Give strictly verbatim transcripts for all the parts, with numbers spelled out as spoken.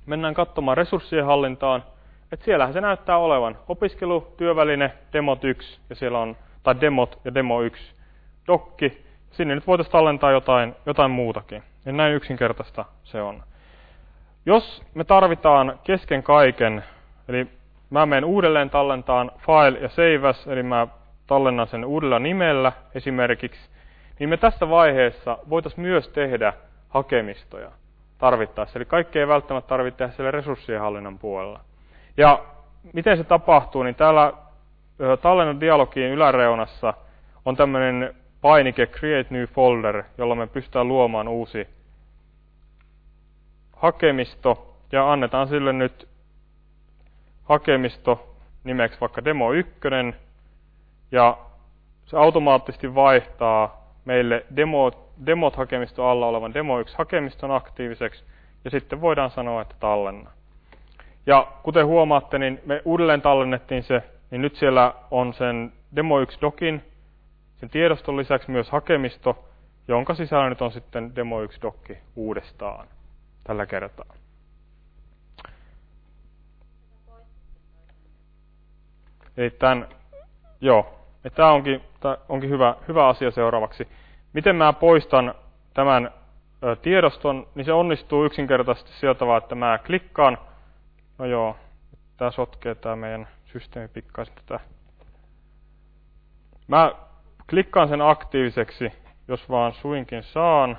mennään katsomaan resurssien hallintaan, että siellähän se näyttää olevan opiskelu, työväline, demot yksi, ja siellä on, tai demot ja demo yksi, dokki. Sinne nyt voitaisiin tallentaa jotain, jotain muutakin. Ja näin yksinkertaista se on. Jos me tarvitaan kesken kaiken, eli mä menen uudelleen tallentaan file ja save as, eli mä tallennan sen uudella nimellä esimerkiksi, niin me tässä vaiheessa voitaisiin myös tehdä hakemistoja tarvittaessa. Eli kaikki ei välttämättä tarvitse tehdä siellä resurssien hallinnan puolella. Ja miten se tapahtuu, niin täällä tallennan dialogiin yläreunassa on tämmöinen painike Create New Folder, jolla me pystytään luomaan uusi hakemisto, ja annetaan sille nyt hakemisto nimeksi vaikka demo yksi, ja se automaattisesti vaihtaa meille demo, demot-hakemisto alla olevan demo yksi hakemiston aktiiviseksi, ja sitten voidaan sanoa, että tallenna. Ja kuten huomaatte, niin me uudelleen tallennettiin se, niin nyt siellä on sen demo yksi dokin, sen tiedoston lisäksi myös hakemisto, jonka sisällä nyt on sitten demo yksi dokki uudestaan tällä kertaa. Eli tämän, joo, tämä onkin, tämä onkin hyvä, hyvä asia seuraavaksi. Miten mä poistan tämän ö, tiedoston, niin se onnistuu yksinkertaisesti sillä tavalla, että mä klikkaan, no joo, tämä sotkee tämä meidän systeemi pikkaisen tätä. Mä klikkaan sen aktiiviseksi, jos vaan suinkin saan.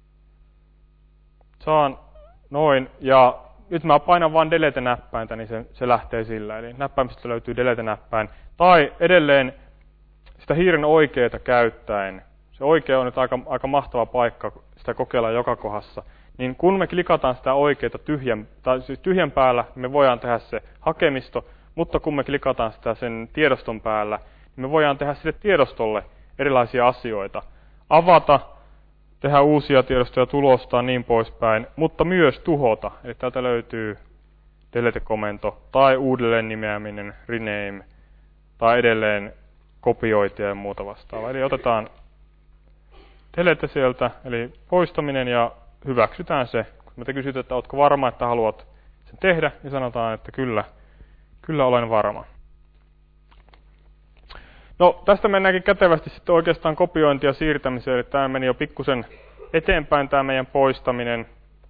Saan noin, ja nyt mä painan vain delete-näppäintä, niin se, se lähtee sillä. Eli näppäimistä löytyy delete-näppäin. Tai edelleen sitä hiiren oikeeta käyttäen. Se oikea on nyt aika, aika mahtava paikka, sitä kokeillaan joka kohdassa. Niin kun me klikataan sitä oikeeta tyhjän, tai siis tyhjän päällä, niin me voidaan tehdä se hakemisto, mutta kun me klikataan sitä sen tiedoston päällä, niin me voidaan tehdä sille tiedostolle erilaisia asioita. Avata, tehdä uusia tiedostoja, tulostaa niin poispäin, mutta myös tuhota. Eli täältä löytyy delete-komento tai uudelleen nimeäminen, rename, tai edelleen kopiointia ja muuta vastaavaa. Eli otetaan delete sieltä, eli poistaminen, ja hyväksytään se. Kun me te kysyt, että oletko varma, että haluat sen tehdä, niin sanotaan, että kyllä, kyllä olen varma. No, tästä mennäänkin kätevästi sitten oikeastaan kopiointi ja siirtämiseen, eli tämä meni jo pikkusen eteenpäin, tämä meidän poistaminen.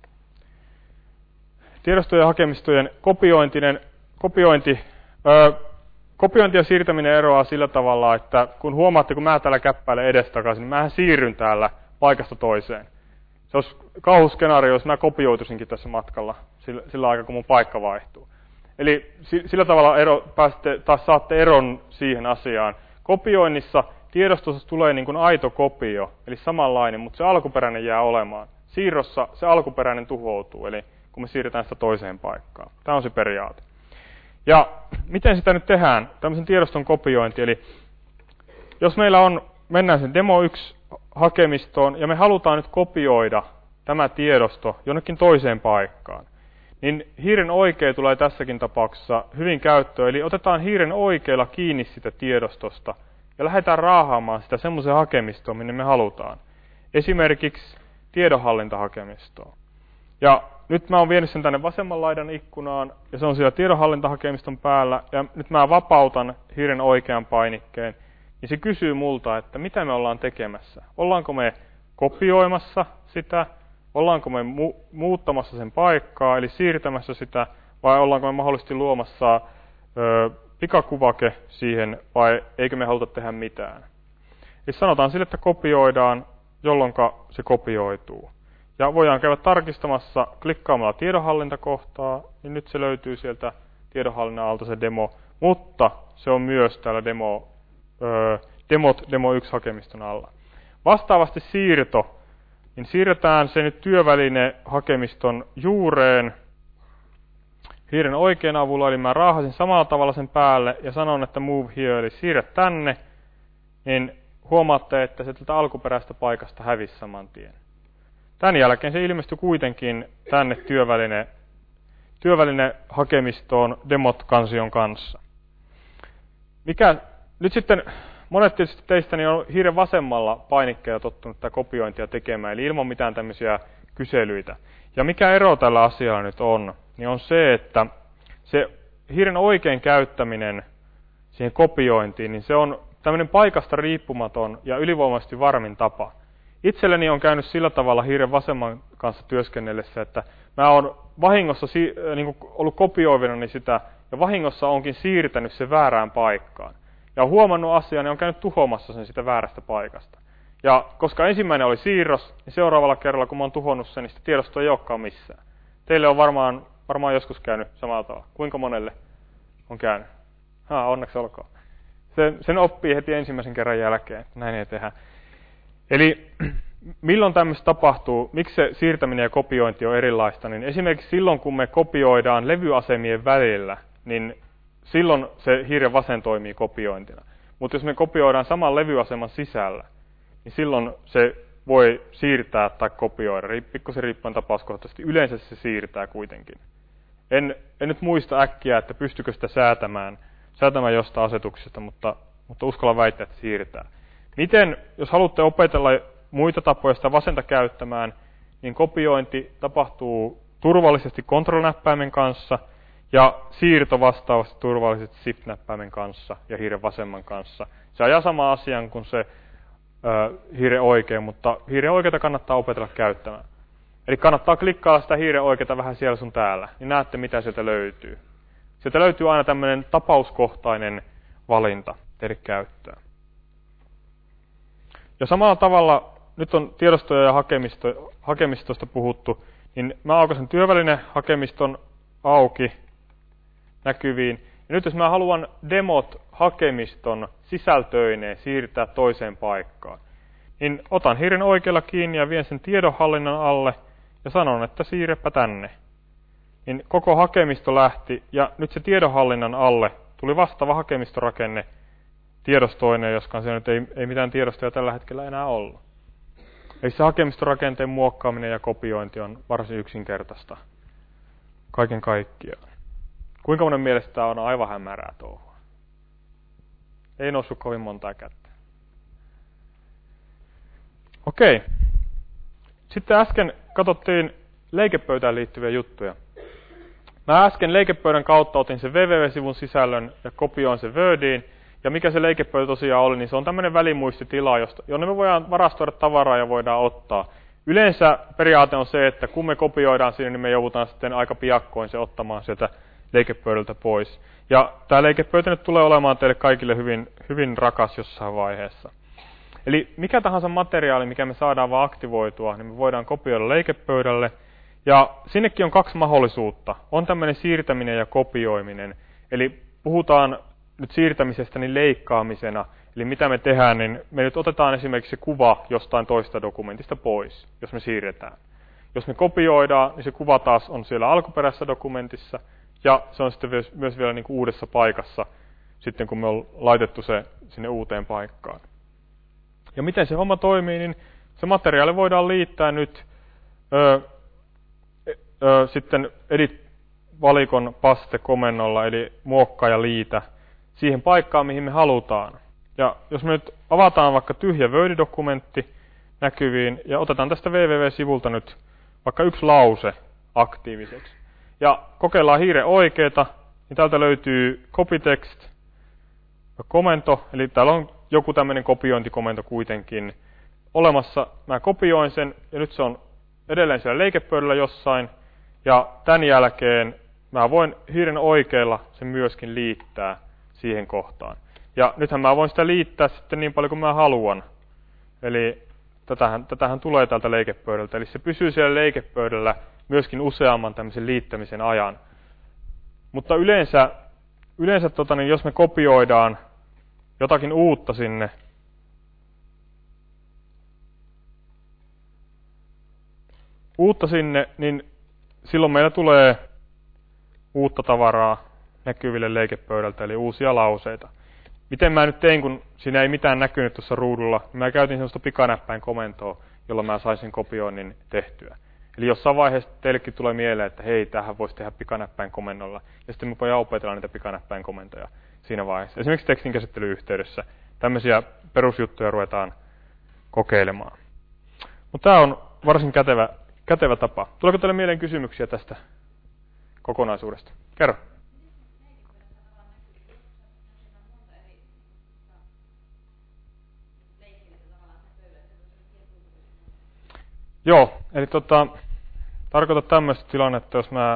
Tiedostojen ja hakemistojen kopiointinen, kopiointi, öö, kopiointi ja siirtäminen eroaa sillä tavalla, että kun huomaatte, kun mä täällä käppäilen edestakaisin, niin mähän siirryn täällä paikasta toiseen. Se olisi kauhuskenaario, jos mä kopioituisinkin tässä matkalla sillä, sillä aikaa, kun mun paikka vaihtuu. Eli sillä tavalla ero, pääsette, taas saatte eron siihen asiaan. Kopioinnissa tiedostossa tulee niin kuin aito kopio, eli samanlainen, mutta se alkuperäinen jää olemaan. Siirrossa se alkuperäinen tuhoutuu, eli kun me siirretään sitä toiseen paikkaan. Tämä on se periaate. Ja miten sitä nyt tehdään? Tämmöisen tiedoston kopiointi, eli jos meillä on, mennään sen demo yksi hakemistoon, ja me halutaan nyt kopioida tämä tiedosto jonnekin toiseen paikkaan, niin hiiren oikea tulee tässäkin tapauksessa hyvin käyttöön. Eli otetaan hiiren oikealla kiinni sitä tiedostosta ja lähdetään raahaamaan sitä semmoiseen hakemistoon, minne me halutaan. Esimerkiksi tiedonhallintahakemistoon. Ja nyt mä oon vienyt sen tänne vasemman laidan ikkunaan, ja se on siellä tiedonhallintahakemiston päällä, ja nyt mä vapautan hiiren oikean painikkeen, niin se kysyy multa, että mitä me ollaan tekemässä. Ollaanko me kopioimassa sitä, ollaanko me mu- muuttamassa sen paikkaa, eli siirtämässä sitä, vai ollaanko me mahdollisesti luomassa ö, pikakuvake siihen, vai eikö me haluta tehdä mitään. Eli sanotaan sille, että kopioidaan, jolloin se kopioituu. Ja voidaan käydä tarkistamassa klikkaamalla tiedonhallintakohtaa, niin nyt se löytyy sieltä tiedonhallinnan alta se demo, mutta se on myös täällä demo, ö, demot demo yksi hakemiston alla. Vastaavasti siirto, niin siirretään se nyt työväline-hakemiston juureen hiiren oikean avulla, eli mä raahasin samalla tavalla sen päälle ja sanon, että move here, eli siirrä tänne, niin huomaatte, että se tältä alkuperäistä paikasta hävisi saman tien. Tämän jälkeen se ilmestyi kuitenkin tänne työväline, työväline-hakemistoon demot-kansion kanssa. Mikä nyt sitten, monet tietysti teistä niin on hiiren vasemmalla painikkeella tottunut tätä kopiointia tekemään, eli ilman mitään tämmöisiä kyselyitä. Ja mikä ero tällä asialla nyt on? niin on se, että se hiiren oikein käyttäminen siihen kopiointiin, niin se on tämmöinen paikasta riippumaton ja ylivoimaisesti varmin tapa. Itselleni on käynyt sillä tavalla hiiren vasemman kanssa työskennellessä, että mä oon vahingossa niin kuin ollut kopioivinani sitä, ja vahingossa onkin siirtänyt sen väärään paikkaan. Ja on huomannut asiaa, niin on käynyt tuhoamassa sen sitä väärästä paikasta. Ja koska ensimmäinen oli siirros, niin seuraavalla kerralla, kun mä oon tuhonnut sen, niin sitä tiedostoa ei olekaan missään. Teille on varmaan, varmaan joskus käynyt samalla tavalla. Kuinka monelle on käynyt? Ha, onneksi olkoon. Sen, sen oppii heti ensimmäisen kerran jälkeen, että näin ei tehdä. Eli milloin tämmöistä tapahtuu, miksi se siirtäminen ja kopiointi on erilaista, niin esimerkiksi silloin, kun me kopioidaan levyasemien välillä, niin silloin se hiiren vasen toimii kopiointina. Mutta jos me kopioidaan saman levyaseman sisällä, niin silloin se voi siirtää tai kopioida, pikkusen riippuen tapauskohtaisesti. Yleensä se siirtää kuitenkin. En, en nyt muista äkkiä, että pystykö sitä säätämään, säätämään jostain asetuksesta, mutta, mutta uskallan väittää, että siirtää. Miten, jos haluatte opetella muita tapoja sitä vasenta käyttämään, niin kopiointi tapahtuu turvallisesti Control-näppäimen kanssa ja siirto vastaavasti turvallisesti Shift-näppäimen kanssa ja hiiren vasemman kanssa. Se ajaa sama asian kuin se ö, hiiren oikein, mutta hiiren oikeita kannattaa opetella käyttämään. Eli kannattaa klikkailla sitä hiiren oikeita vähän siellä sun täällä, niin näette mitä sieltä löytyy. Sieltä löytyy aina tämmöinen tapauskohtainen valinta teille käyttöön. Ja samalla tavalla, nyt on tiedostoja ja hakemisto, hakemistosta puhuttu, niin mä aukaisen työvälinehakemiston auki näkyviin. Ja nyt jos mä haluan demot hakemiston sisältöineen siirtää toiseen paikkaan, niin otan hiiren oikealla kiinni ja vien sen tiedonhallinnan alle ja sanon, että siirrepä tänne. Niin koko hakemisto lähti ja nyt se tiedonhallinnan alle tuli vastaava hakemistorakenne tiedostoinen, joskaan se nyt ei, ei mitään tiedostoja tällä hetkellä enää ollut. Eli se hakemistorakenteen muokkaaminen ja kopiointi on varsin yksinkertaista kaiken kaikkiaan. Kuinka monen mielestä tämä on aivan hämärää touhua? Ei noussut kovin montaa kättä. Okei. Sitten äsken katsottiin leikepöytään liittyviä juttuja. Mä äsken leikepöydän kautta otin sen www-sivun sisällön ja kopioin sen Wordiin. Ja mikä se leikepöytä tosiaan oli, niin se on tämmöinen välimuistitila, jonne me voidaan varastoida tavaraa ja voidaan ottaa. Yleensä periaate on se, että kun me kopioidaan sinne, niin me joudutaan sitten aika piakkoin se ottamaan sieltä leikepöydältä pois. Ja tämä leikepöytä nyt tulee olemaan teille kaikille hyvin, hyvin rakas jossain vaiheessa. Eli mikä tahansa materiaali, mikä me saadaan vaan aktivoitua, niin me voidaan kopioida leikepöydälle. Ja sinnekin on kaksi mahdollisuutta. On tämmöinen siirtäminen ja kopioiminen. Eli puhutaan nyt siirtämisestä niin leikkaamisena. Eli mitä me tehdään, niin me nyt otetaan esimerkiksi se kuva jostain toista dokumentista pois, jos me siirretään. Jos me kopioidaan, niin se kuva taas on siellä alkuperäisessä dokumentissa. Ja se on sitten myös vielä niin kuin uudessa paikassa, sitten kun me on laitettu se sinne uuteen paikkaan. Ja miten se homma toimii, niin se materiaali voidaan liittää nyt ö, ö, sitten edit-valikon paste-komennolla, eli muokkaa ja liitä, siihen paikkaan, mihin me halutaan. Ja jos me nyt avataan vaikka tyhjä Word-dokumentti näkyviin, ja otetaan tästä www-sivulta nyt vaikka yksi lause aktiiviseksi, ja kokeillaan hiiren oikeeta, niin täältä löytyy copytext, komento, eli täällä on joku tämmöinen kopiointikomento kuitenkin olemassa. Mä kopioin sen, ja nyt se on edelleen siellä leikepöydällä jossain, ja tämän jälkeen mä voin hiiren oikealla sen myöskin liittää siihen kohtaan. Ja nythän mä voin sitä liittää sitten niin paljon kuin mä haluan. Eli tätähän, tätähän tulee täältä leikepöydältä, eli se pysyy siellä leikepöydällä myöskin useamman tämmöisen liittämisen ajan. Mutta yleensä, yleensä tota, niin jos me kopioidaan jotakin uutta sinne, uutta sinne, niin silloin meillä tulee uutta tavaraa näkyville leikepöydältä, eli uusia lauseita. Miten mä nyt tein, kun siinä ei mitään näkynyt tuossa ruudulla, niin mä käytin sellaista pikanäppäin komentoa, jolla mä saisin kopioinnin tehtyä. Eli jossain vaiheessa teillekin tulee mieleen, että hei, tämähän voisi tehdä pikanäppäin komennolla. Ja sitten me voidaan opetella niitä pikanäppäin komentoja siinä vaiheessa. Esimerkiksi tekstinkäsittelyyhteydessä tämmöisiä perusjuttuja ruvetaan kokeilemaan. Mutta tämä on varsin kätevä, kätevä tapa. Tuleeko teille mieleen kysymyksiä tästä kokonaisuudesta. Kerro. Joo, eli tota, tarkoita tämmöistä tilannetta, jos mä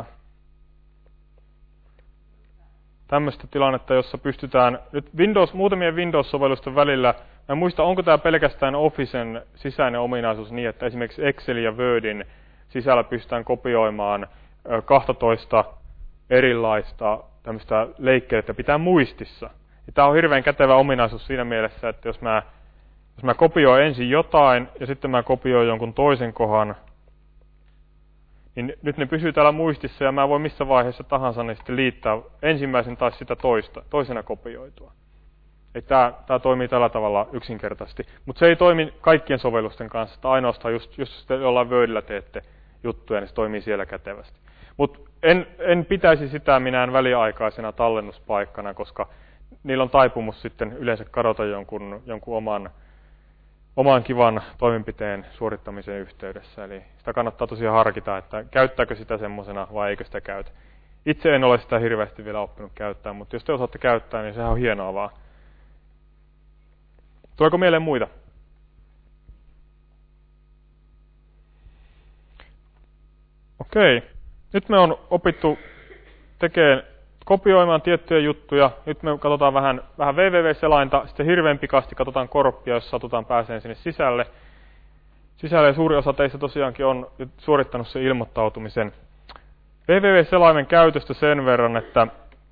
tämmöistä tilannetta, jossa pystytään nyt Windows, muutamien Windows-sovellusten välillä, mä en muista, onko tämä pelkästään Officen sisäinen ominaisuus niin, että esimerkiksi Excelin ja Wordin sisällä pystytään kopioimaan kaksitoista erilaista tämmöistä leikkeä, että pitää muistissa. Ja tämä on hirveän kätevä ominaisuus siinä mielessä, että jos mä, jos mä kopioin ensin jotain ja sitten mä kopioin jonkun toisen kohan, niin nyt ne pysyy täällä muistissa ja mä voin missä vaiheessa tahansa ne sitten liittää ensimmäisen tai sitä toista, toisena kopioitua. Tämä, tämä toimii tällä tavalla yksinkertaisesti, mutta se ei toimi kaikkien sovellusten kanssa, että ainoastaan just, just jollain Wordillä teette juttuja, niin se toimii siellä kätevästi. Mutta en, en pitäisi sitä minään väliaikaisena tallennuspaikkana, koska niillä on taipumus sitten yleensä kadota jonkun, jonkun oman, oman kivan toimenpiteen suorittamisen yhteydessä. Eli sitä kannattaa tosiaan harkita, että käyttääkö sitä semmoisena vai eikö sitä käytä. Itse en ole sitä hirveästi vielä oppinut käyttää, mutta jos te osaatte käyttää, niin sehän on hienoa vaan. Tuleeko mieleen muita? Okei. Nyt me on opittu tekemään, kopioimaan tiettyjä juttuja. Nyt me katsotaan vähän, vähän www-selainta, sitten hirveän pikasti katsotaan korppia, jos satutaan pääseen sinne sisälle. Sisälle suuri osa teistä tosiaankin on suorittanut sen ilmoittautumisen. www-selaimen käytöstä sen verran, että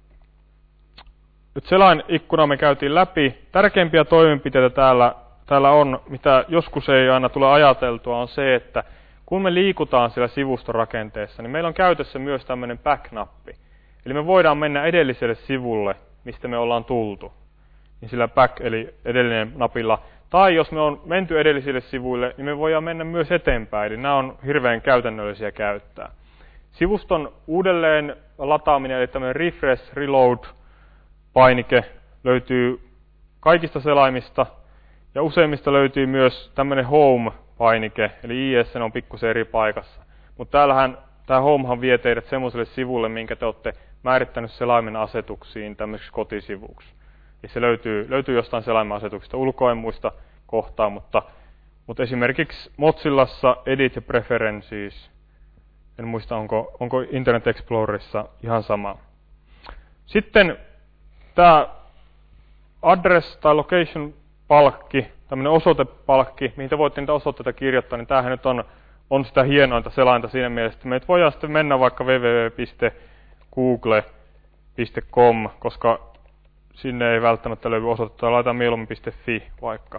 nyt selain-ikkuna me käytiin läpi. Tärkeimpiä toimenpiteitä täällä, täällä on, mitä joskus ei aina tule ajateltua, on se, että kun me liikutaan siellä sivustorakenteessa, niin meillä on käytössä myös tämmöinen back-nappi. Eli me voidaan mennä edelliselle sivulle, mistä me ollaan tultu. Niin sillä back, eli edellinen napilla. Tai jos me on menty edellisille sivuille, niin me voidaan mennä myös eteenpäin. Eli nämä on hirveän käytännöllisiä käyttää. Sivuston uudelleen lataaminen, eli tämmöinen refresh, reload, painike löytyy kaikista selaimista. Ja useimmista löytyy myös tämmöinen home-painike, eli I S on pikkusen eri paikassa. Mutta täällähän tämä homehan vie teidät semmoiselle sivulle, minkä te olette määrittänyt selaimen asetuksiin tämmöiseksi kotisivuksi. Ja se löytyy, löytyy jostain selaimen asetuksista, ulkoa en muista kohtaa, mutta, mutta esimerkiksi Mozillassa Edit ja Preferences, en muista onko, onko Internet Explorerissa ihan sama. Sitten tämä address tai location palkki, tämmöinen osoitepalkki, mihin te voitte niitä osoitteita kirjoittaa, niin tämähän nyt on, on sitä hienointa selainta siinä mielessä, että meitä voidaan sitten mennä vaikka double-u double-u double-u piste google piste com, koska sinne ei välttämättä löydy osoitetta, laitetaan mieluummin .fi vaikka.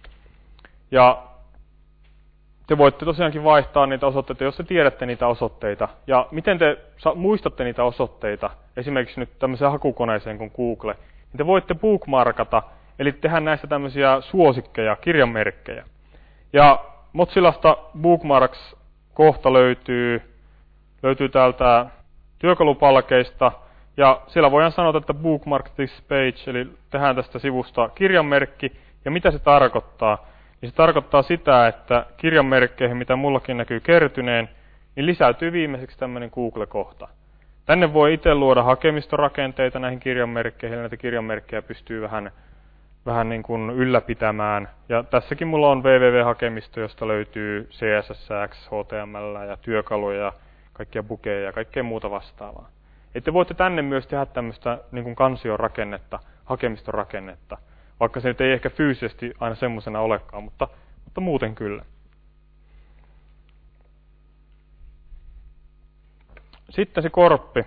Ja te voitte tosiaankin vaihtaa niitä osoitteita, jos te tiedätte niitä osoitteita. Ja miten te muistatte niitä osoitteita, esimerkiksi nyt tämmöiseen hakukoneeseen kuin Google, niin te voitte bookmarkata, eli tehdä näistä tämmöisiä suosikkeja, kirjanmerkkejä. Ja Mozillasta Bookmarks-kohta löytyy, löytyy täältä työkalupalkeista, ja siellä voidaan sanoa, että bookmark this page, eli tehdään tästä sivusta kirjanmerkki, ja mitä se tarkoittaa? Niin se tarkoittaa sitä, että kirjanmerkkeihin, mitä mullakin näkyy kertyneen, niin lisäytyy viimeiseksi tämmöinen Google-kohta. Tänne voi itse luoda hakemistorakenteita näihin kirjanmerkkeihin, näitä kirjanmerkkejä pystyy vähän, vähän niin kuin ylläpitämään. Ja tässäkin mulla on www-hakemisto, josta löytyy C S S, H T M L ja työkaluja ja kaikkia bukeja ja kaikkea muuta vastaavaa. Että voitte tänne myös tehdä tämmöistä niin kuin kansiorakennetta, hakemistorakennetta, vaikka se nyt ei ehkä fyysisesti aina semmoisena olekaan, mutta, mutta muuten kyllä. Sitten se korppi.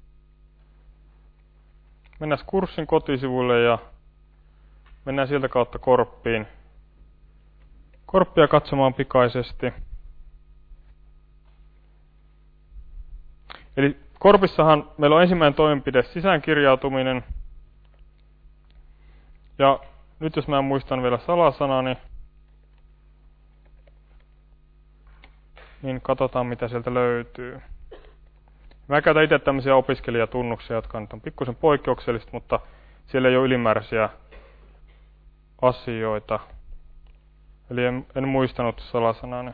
Mennään kurssin kotisivuille ja mennään sieltä kautta korppiin. Korppia katsomaan pikaisesti. Eli korpissahan meillä on ensimmäinen toimenpide sisäänkirjautuminen. Ja nyt jos mä muistan vielä salasanani, niin katsotaan mitä sieltä löytyy. Mä käytän itse tämmöisiä opiskelijatunnuksia, jotka nyt on pikkusen poikkeuksellista, mutta siellä ei ole ylimääräisiä asioita. Eli en, en muistanut salasanani.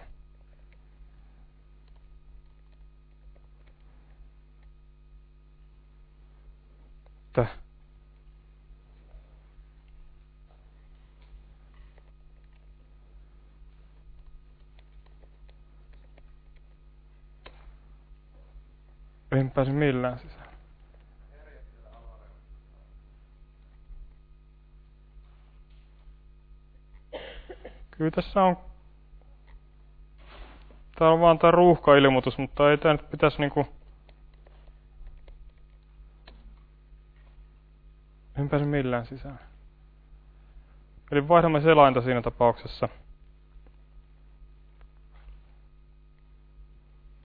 että en pääse millään sisään. Kyllä tässä on... Täällä on vaan tää ruuhka-ilmoitus, mutta ei tää nyt pitäisi niinku... En pääse millään sisään. Eli vaihdamme selainta siinä tapauksessa.